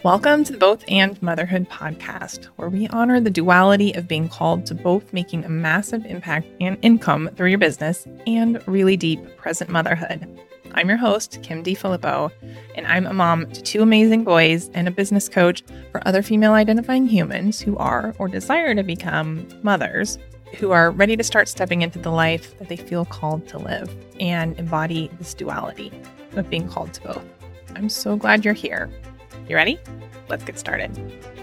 Welcome to the Both and Motherhood podcast, where we honor the duality of being called to both making a massive impact and income through your business and really deep present motherhood. I'm your host, Kim DiFilippo, and I'm a mom to two amazing boys and a business coach for other female identifying humans who are or desire to become mothers, who are ready to start stepping into the life that they feel called to live and embody this duality of being called to both. I'm so glad you're here. You ready? Let's get started.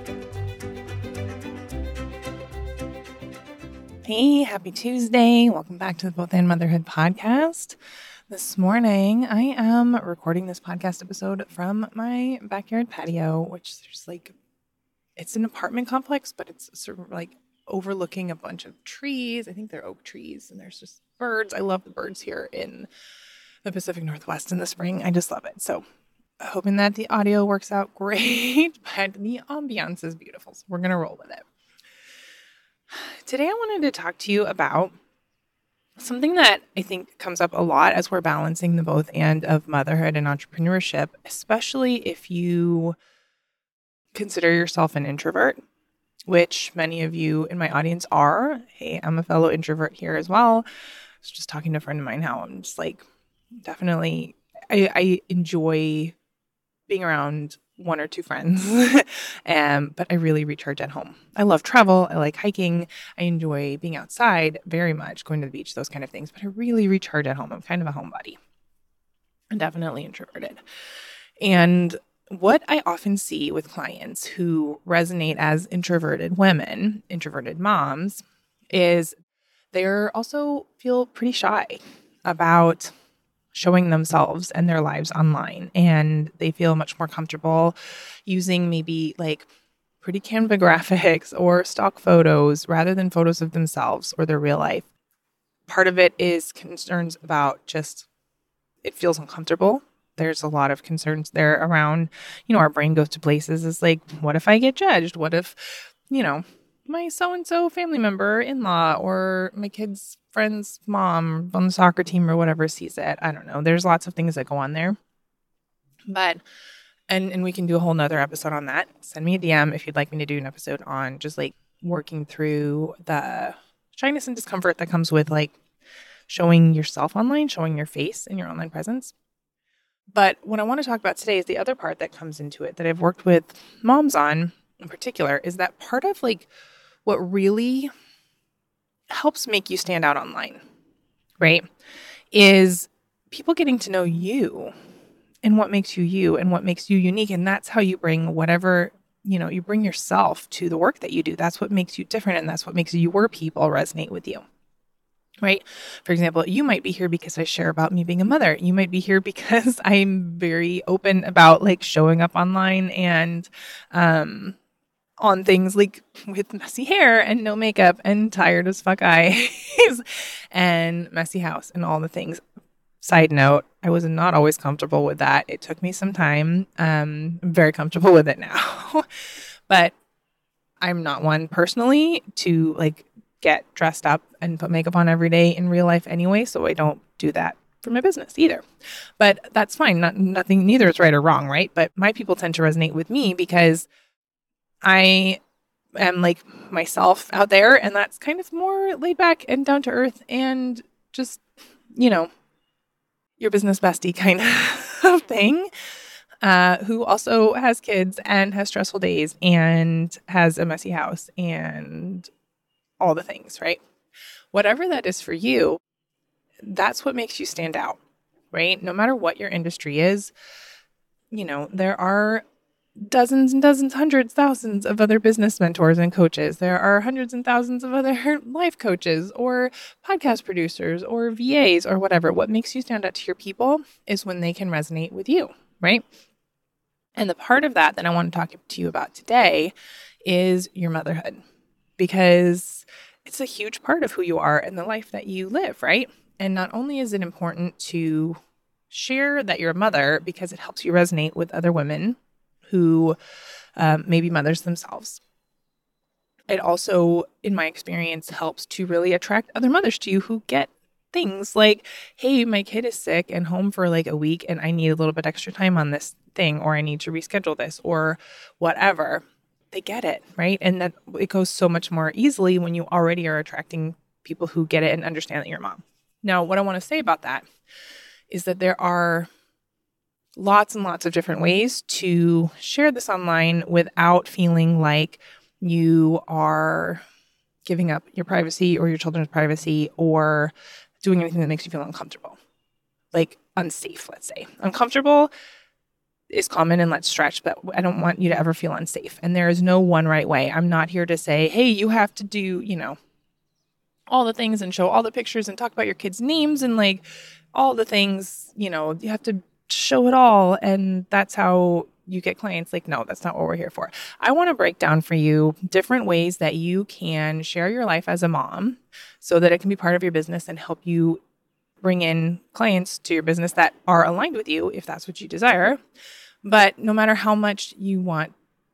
Hey, happy Tuesday. Welcome back to the Both and Motherhood podcast. This morning, I am recording this podcast episode from my backyard patio, which it's an apartment complex, but it's sort of like overlooking a bunch of trees. I think they're oak trees, and there's just birds. I love the birds here in the Pacific Northwest in the spring. I just love it. So hoping that the audio works out great, but the ambiance is beautiful. So we're going to roll with it. Today, I wanted to talk to you about something that I think comes up a lot as we're balancing the both and of motherhood and entrepreneurship, especially if you consider yourself an introvert, which many of you in my audience are. Hey, I'm a fellow introvert here as well. I was just talking to a friend of mine how I'm just like, definitely, I enjoy being around one or two friends, but I really recharge at home. I love travel. I like hiking. I enjoy being outside very much, going to the beach, those kind of things, but I really recharge at home. I'm kind of a homebody. I'm definitely introverted. And what I often see with clients who resonate as introverted women, introverted moms, is they're also feel pretty shy about showing themselves and their lives online. And they feel much more comfortable using maybe like pretty Canva graphics or stock photos rather than photos of themselves or their real life. Part of it is concerns about just, it feels uncomfortable. There's a lot of concerns there around, our brain goes to places. It's like, what if I get judged? What if, my so-and-so family member, in-law, or my kid's friend's mom on the soccer team or whatever sees it? I don't know. There's lots of things that go on there. But, and we can do a whole nother episode on that. Send me a DM if you'd like me to do an episode on just like working through the shyness and discomfort that comes with like showing yourself online, showing your face and your online presence. But what I want to talk about today is the other part that comes into it that I've worked with moms on in particular, is that part of like what really helps make you stand out online, right, is people getting to know you and what makes you you and what makes you unique. And that's how you bring whatever, you bring yourself to the work that you do. That's what makes you different. And that's what makes your people resonate with you, right? For example, you might be here because I share about me being a mother. You might be here because I'm very open about like showing up online and, on things like with messy hair and no makeup and tired as fuck eyes and messy house and all the things. Side note, I was not always comfortable with that. It took me some time. I'm very comfortable with it now, but I'm not one personally to like get dressed up and put makeup on every day in real life anyway. So I don't do that for my business either, but that's fine. Nothing, neither is right or wrong. Right. But my people tend to resonate with me because I am like myself out there, and that's kind of more laid back and down to earth and just, your business bestie kind of thing, who also has kids and has stressful days and has a messy house and all the things, right? Whatever that is for you, that's what makes you stand out, right? No matter what your industry is, there are dozens and dozens, hundreds, thousands of other business mentors and coaches. There are hundreds and thousands of other life coaches or podcast producers or VAs or whatever. What makes you stand out to your people is when they can resonate with you, right? And the part of that I want to talk to you about today is your motherhood, because it's a huge part of who you are and the life that you live, right? And not only is it important to share that you're a mother because it helps you resonate with other women who may be mothers themselves. It also, in my experience, helps to really attract other mothers to you who get things like, hey, my kid is sick and home for like a week and I need a little bit extra time on this thing, or I need to reschedule this, or whatever. They get it, right? And that it goes so much more easily when you already are attracting people who get it and understand that you're a mom. Now, what I want to say about that is that there are lots and lots of different ways to share this online without feeling like you are giving up your privacy or your children's privacy or doing anything that makes you feel uncomfortable, like unsafe, let's say. Uncomfortable is common, and let's stretch, but I don't want you to ever feel unsafe. And there is no one right way. I'm not here to say, hey, you have to do, all the things and show all the pictures and talk about your kids' names and like all the things, you have to show it all. And that's how you get clients. Like, no, that's not what we're here for. I want to break down for you different ways that you can share your life as a mom so that it can be part of your business and help you bring in clients to your business that are aligned with you if that's what you desire. But no matter how much you want,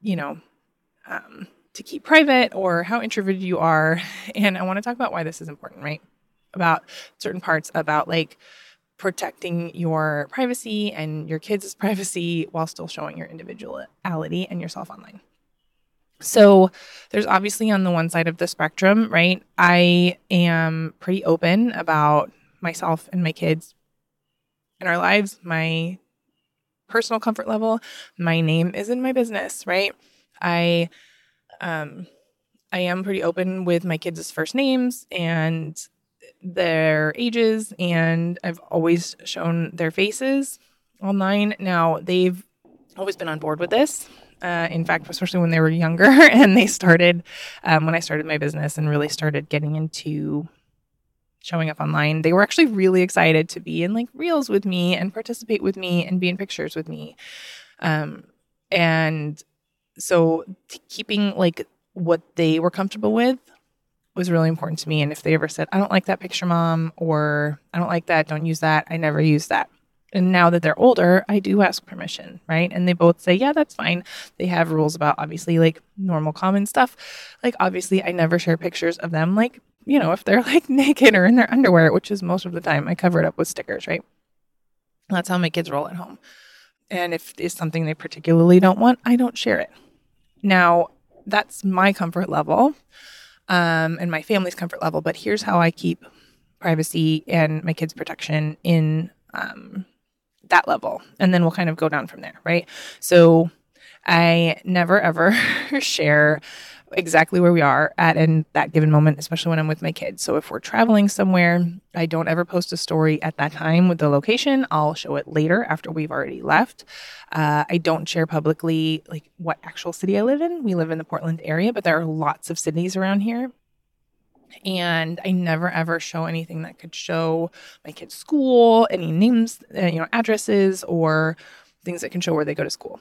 to keep private or how introverted you are. And I want to talk about why this is important, right? About certain parts about like protecting your privacy and your kids' privacy while still showing your individuality and yourself online. So there's obviously on the one side of the spectrum, right? I am pretty open about myself and my kids and our lives, my personal comfort level. My name is in my business, right? I am pretty open with my kids' first names and their ages, and I've always shown their faces online. Now, they've always been on board with this. In fact, especially when they were younger and they started, when I started my business and really started getting into showing up online, they were actually really excited to be in like reels with me and participate with me and be in pictures with me. And so keeping like what they were comfortable with was really important to me. And if they ever said, I don't like that picture, mom, or I don't like that, don't use that, I never use that. And now that they're older, I do ask permission, right? And they both say, yeah, that's fine. They have rules about obviously like normal common stuff. Like obviously I never share pictures of them like, if they're like naked or in their underwear, which is most of the time, I cover it up with stickers, right? That's how my kids roll at home. And if it's something they particularly don't want, I don't share it. Now, that's my comfort level and my family's comfort level. But here's how I keep privacy and my kids' protection in that level. And then we'll kind of go down from there, right? So I never, ever share exactly where we are at in that given moment, especially when I'm with my kids. So if we're traveling somewhere, I don't ever post a story at that time with the location. I'll show it later after we've already left. I don't share publicly like what actual city I live in. We live in the Portland area, but there are lots of cities around here. And I never ever show anything that could show my kids' school, any names, addresses, or things that can show where they go to school.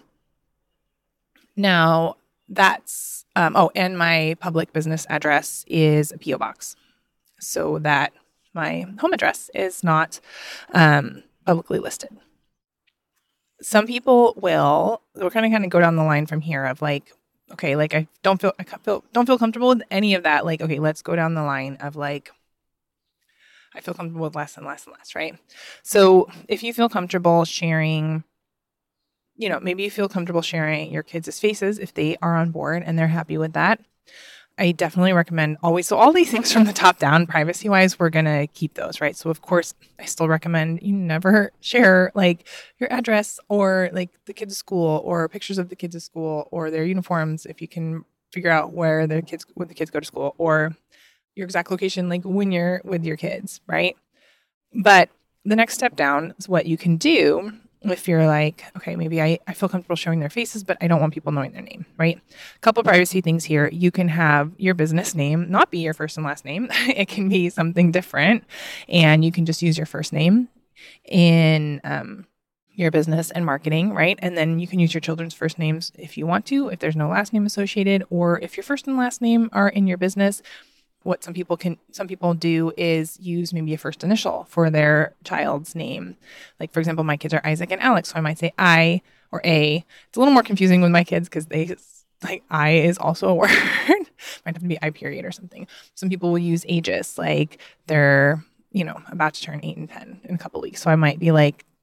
Now, that's, and my public business address is a P.O. box so that my home address is not publicly listed. Some people we're kind of go down the line from here of like, okay, like I don't feel comfortable with any of that. Like, okay, let's go down the line of like, I feel comfortable with less and less and less, right? So if you feel comfortable sharing, maybe you feel comfortable sharing your kids' faces if they are on board and they're happy with that. I definitely recommend always. So all these things from the top down, privacy wise, we're going to keep those, right? So of course, I still recommend you never share like your address or like the kids' school or pictures of the kids' school or their uniforms if you can figure out when the kids go to school, or your exact location, like when you're with your kids, right? But the next step down is what you can do if you're like, okay, maybe I feel comfortable showing their faces, but I don't want people knowing their name, right? A couple privacy things here. You can have your business name not be your first and last name. It can be something different. And you can just use your first name in your business and marketing, right? And then you can use your children's first names if you want to, if there's no last name associated, or if your first and last name are in your business. What some people do is use maybe a first initial for their child's name. Like, for example, my kids are Isaac and Alex, so I might say I or A. It's a little more confusing with my kids because they like I is also a word. Might have to be I period or something. Some people will use ages, like they're about to turn 8 and 10 in a couple weeks. So I might be like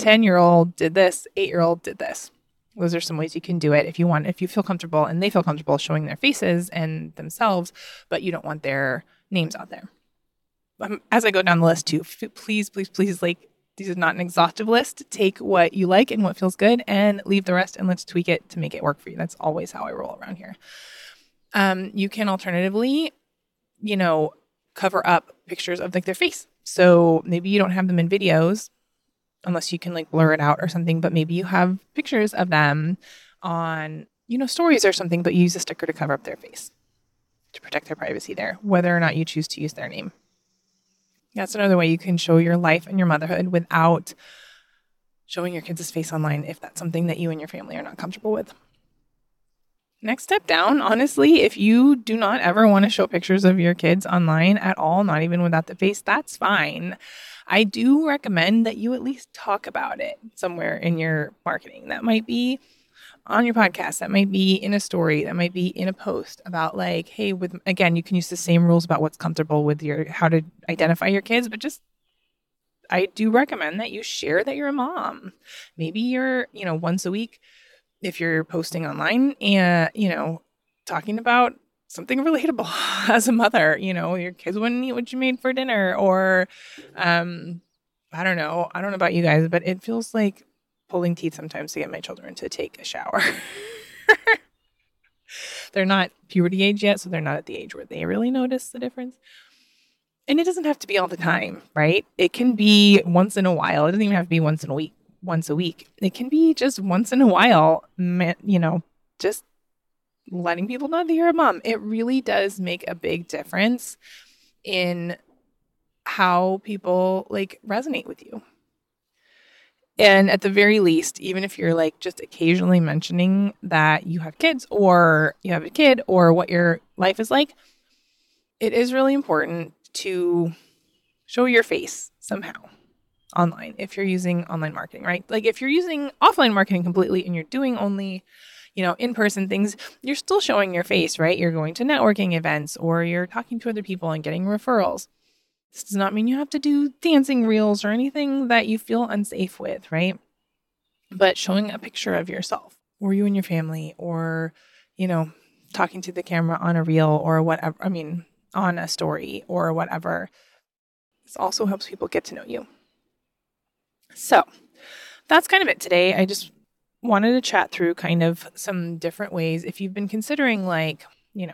10-year-old did this, 8-year-old did this. Those are some ways you can do it if you feel comfortable and they feel comfortable showing their faces and themselves, but you don't want their names out there. As I go down the list too, please, like, this is not an exhaustive list. Take what you like and what feels good and leave the rest, and let's tweak it to make it work for you. That's always how I roll around here. You can alternatively, cover up pictures of like their face. So maybe you don't have them in videos unless you can like blur it out or something, but maybe you have pictures of them on, stories or something, but you use a sticker to cover up their face to protect their privacy there, whether or not you choose to use their name. That's another way you can show your life and your motherhood without showing your kids' face online if that's something that you and your family are not comfortable with. Next step down, honestly, if you do not ever want to show pictures of your kids online at all, not even without the face, that's fine. I do recommend that you at least talk about it somewhere in your marketing. That might be on your podcast, that might be in a story, that might be in a post about like, hey, again, you can use the same rules about what's comfortable with how to identify your kids, but I do recommend that you share that you're a mom. Maybe you're, once a week, if you're posting online and, talking about something relatable as a mother, your kids wouldn't eat what you made for dinner, or, I don't know about you guys, but it feels like pulling teeth sometimes to get my children to take a shower. They're not puberty age yet, so they're not at the age where they really notice the difference. And it doesn't have to be all the time, right? It can be once in a while. It doesn't even have to be once a week. It can be just once in a while, just letting people know that you're a mom. It really does make a big difference in how people like resonate with you. And at the very least, even if you're like just occasionally mentioning that you have kids or you have a kid or what your life is like, it is really important to show your face somehow online if you're using online marketing, right? Like if you're using offline marketing completely and you're doing only, in-person things, you're still showing your face, right? You're going to networking events or you're talking to other people and getting referrals. This does not mean you have to do dancing reels or anything that you feel unsafe with, right? But showing a picture of yourself or you and your family or, talking to the camera on a reel or whatever, on a story or whatever. This also helps people get to know you. So that's kind of it today. I just wanted to chat through kind of some different ways. If you've been considering like,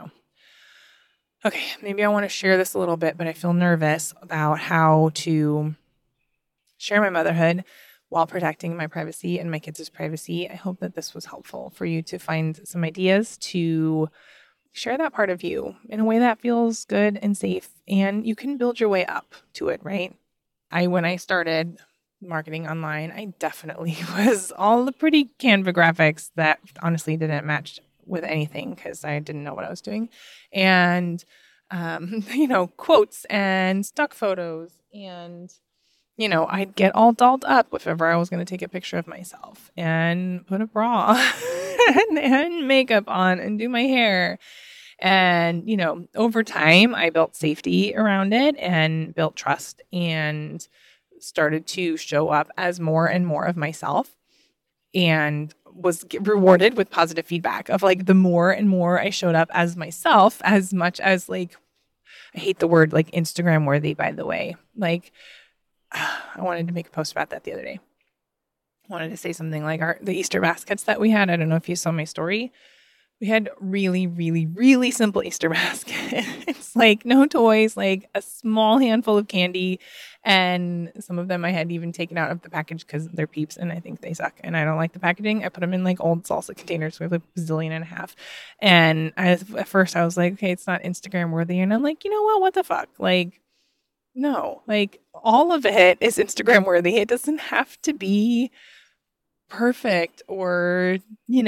okay, maybe I want to share this a little bit, but I feel nervous about how to share my motherhood while protecting my privacy and my kids' privacy. I hope that this was helpful for you to find some ideas to share that part of you in a way that feels good and safe, and you can build your way up to it, right? When I started marketing online, I definitely was all the pretty Canva graphics that honestly didn't match with anything because I didn't know what I was doing. And, quotes and stock photos. And, I'd get all dolled up if ever I was going to take a picture of myself and put a bra and makeup on and do my hair. And, over time, I built safety around it and built trust and started to show up as more and more of myself and was rewarded with positive feedback of like the more and more I showed up as myself, as much as like, I hate the word like Instagram worthy, by the way. Like I wanted to make a post about that the other day. I wanted to say something like the Easter baskets that we had. I don't know if you saw my story. We had really, really, really simple Easter basket. It's like no toys, like a small handful of candy. And some of them I had even taken out of the package because they're Peeps and I think they suck. And I don't like the packaging. I put them in like old salsa containers. We have like a zillion and a half. And at first I was like, okay, it's not Instagram worthy. And I'm like, you know what the fuck? Like, no, like all of it is Instagram worthy. It doesn't have to be perfect or,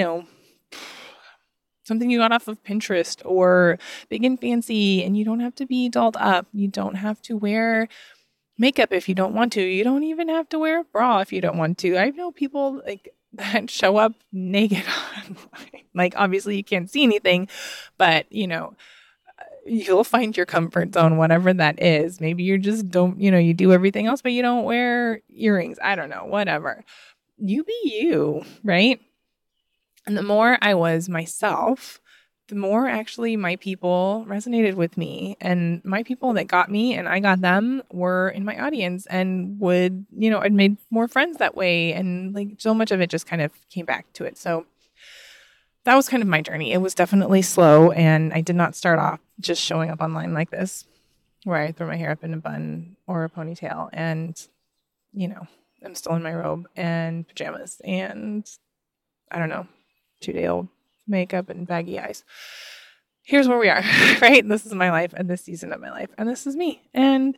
something you got off of Pinterest or big and fancy, and you don't have to be dolled up. You don't have to wear makeup if you don't want to. You don't even have to wear a bra if you don't want to. I know people like that show up naked online. Like obviously you can't see anything, but you'll find your comfort zone, whatever that is. Maybe you just don't, you do everything else, but you don't wear earrings. I don't know, whatever. You be you, right? And the more I was myself, the more actually my people resonated with me, and my people that got me and I got them were in my audience and would, I'd made more friends that way. And like so much of it just kind of came back to it. So that was kind of my journey. It was definitely slow, and I did not start off just showing up online like this, where I throw my hair up in a bun or a ponytail and, I'm still in my robe and pajamas and I don't know, 2-day-old makeup and baggy eyes. Here's where we are, right? This is my life and this season of my life, and this is me. And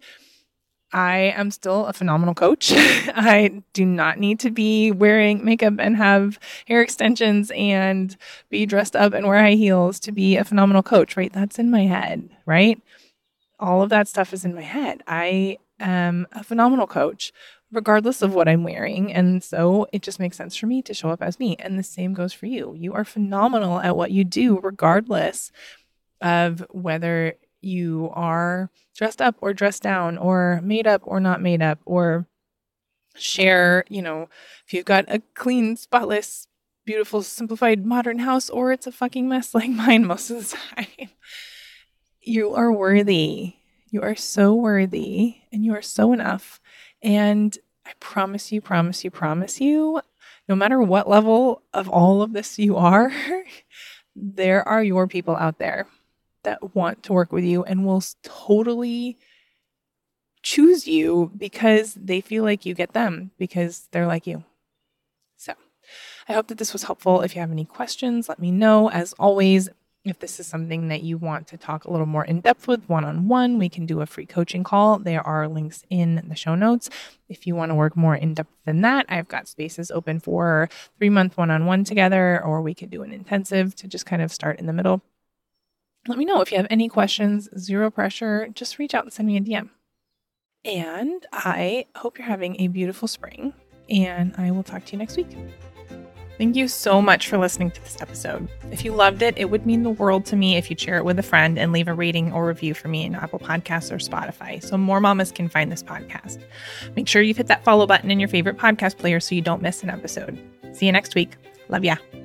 I am still a phenomenal coach. I do not need to be wearing makeup and have hair extensions and be dressed up and wear high heels to be a phenomenal coach, right? That's in my head, right? All of that stuff is in my head. I am a phenomenal coach, regardless of what I'm wearing. And so it just makes sense for me to show up as me. And the same goes for you. You are phenomenal at what you do, regardless of whether you are dressed up or dressed down or made up or not made up, or share, if you've got a clean, spotless, beautiful, simplified, modern house, or it's a fucking mess like mine most of the time. You are worthy. You are so worthy, and you are so enough. And I promise you, no matter what level of all of this you are, there are your people out there that want to work with you and will totally choose you because they feel like you get them, because they're like you. So I hope that this was helpful. If you have any questions, let me know. As always, if this is something that you want to talk a little more in depth with one-on-one, we can do a free coaching call. There are links in the show notes. If you want to work more in depth than that, I've got spaces open for 3-month one-on-one together, or we could do an intensive to just kind of start in the middle. Let me know if you have any questions. Zero pressure. Just reach out and send me a DM. And I hope you're having a beautiful spring, and I will talk to you next week. Thank you so much for listening to this episode. If you loved it, it would mean the world to me if you'd share it with a friend and leave a rating or review for me in Apple Podcasts or Spotify so more mamas can find this podcast. Make sure you've hit that follow button in your favorite podcast player so you don't miss an episode. See you next week. Love ya.